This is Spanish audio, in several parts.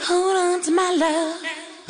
Hold on to my love.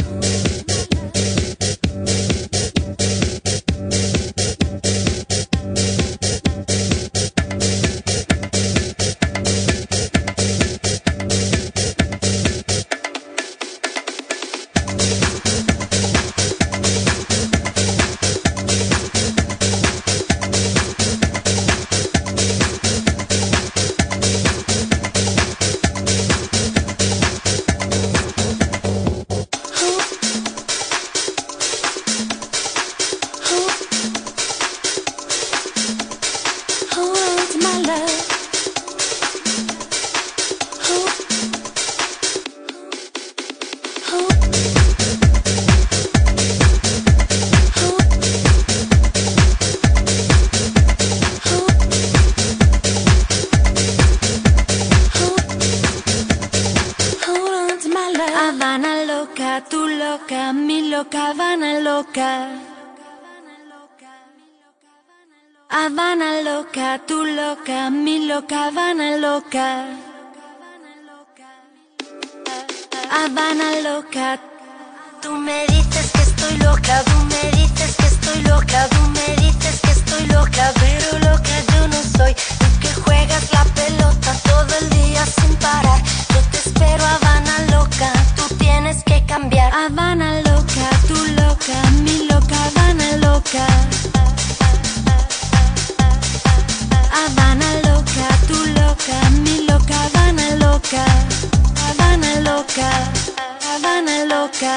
Habana loca, tú loca, mi loca, Habana loca. Habana loca, tú loca, mi loca, Habana loca. Habana loca. Tú me dices que estoy loca, tú me dices que estoy loca, tú me dices que estoy loca, pero loca yo no soy. Tú que juegas la pelota todo el día sin parar. Yo te espero, Habana loca, tú tienes que cambiar. Habana loca, tú loca, mi loca, Habana loca. Habana loca, tú loca, mi loca, Habana loca. Habana loca, Habana loca.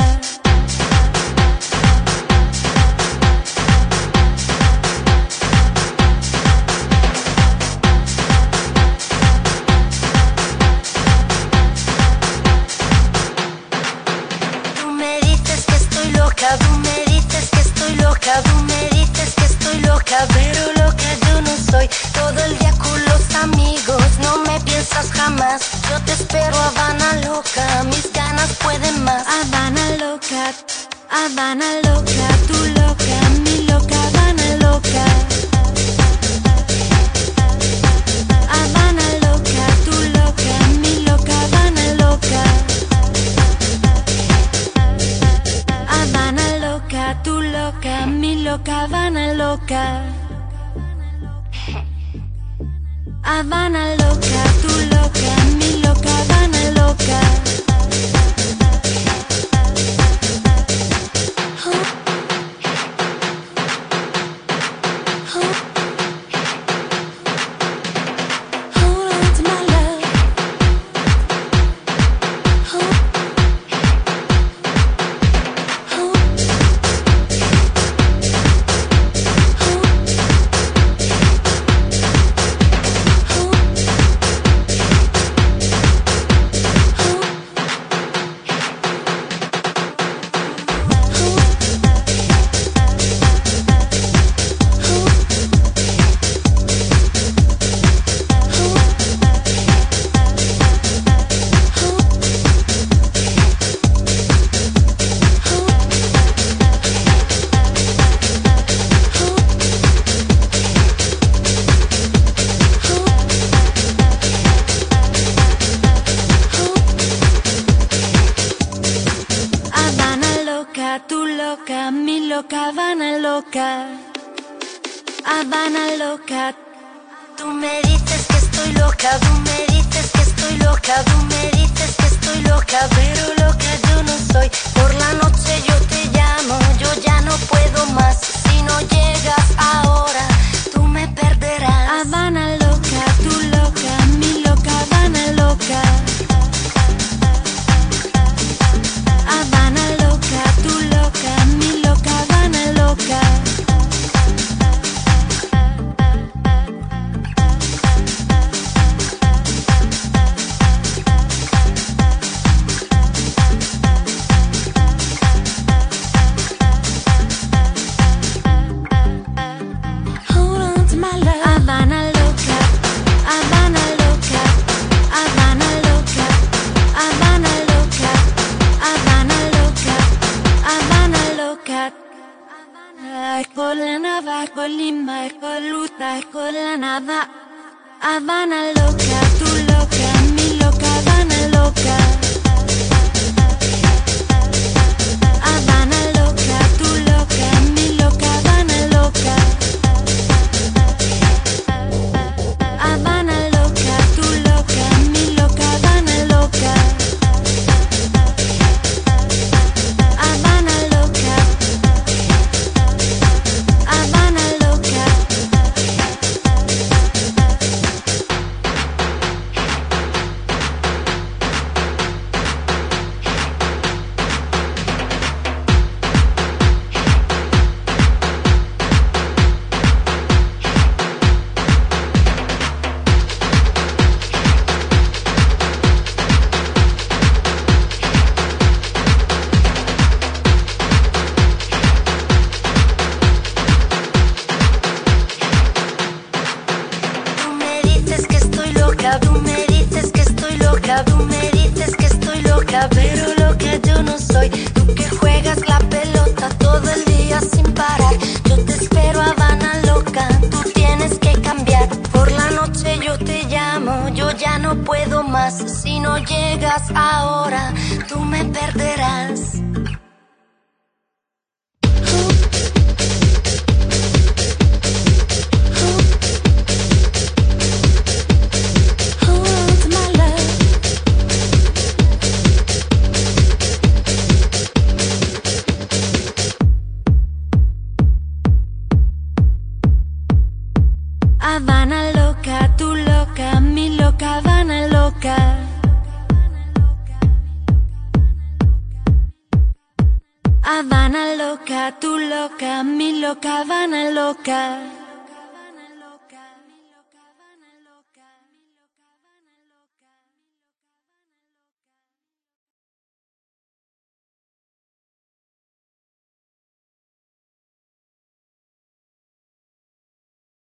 Tú me dices que estoy loca, tú me dices que estoy loca, tú me dices que estoy loca, pero loca yo no soy. Todo el día con los amigos, no me piensas jamás. Yo te espero, Habana loca, mis ganas pueden más. Habana loca, Habana loca, tú loca, mi loca, Habana loca. Habana loca, tú loca, mi loca, Habana loca. Habana loca, tú loca, mi loca, Habana loca. Habana loca, tú loca, mi loca, Habana loca. Tú loca, mi loca, Habana loca. Habana loca. Tú me dices que estoy loca, tú me dices que estoy loca, tú me dices que estoy loca, pero loca yo no soy. Por la noche yo te llamo, yo ya no puedo más. Si no llegas ahora, tú me perderás. Habana loca, tú loca, mi loca, Habana loca. Habana loca, tú loca, mi loca, Habana loca. Habana loca, tú loca, mi loca, Habana loca. loca, pero loca yo no soy. Tú que juegas la pelota todo el día sin parar. Yo te espero, Habana loca, tú tienes que cambiar. Por la noche yo te llamo, yo ya no puedo más. Si no llegas ahora, tú me perderás. Habana loca, tú loca, mi loca Habana loca. Habana loca, tú loca, mi loca Habana loca.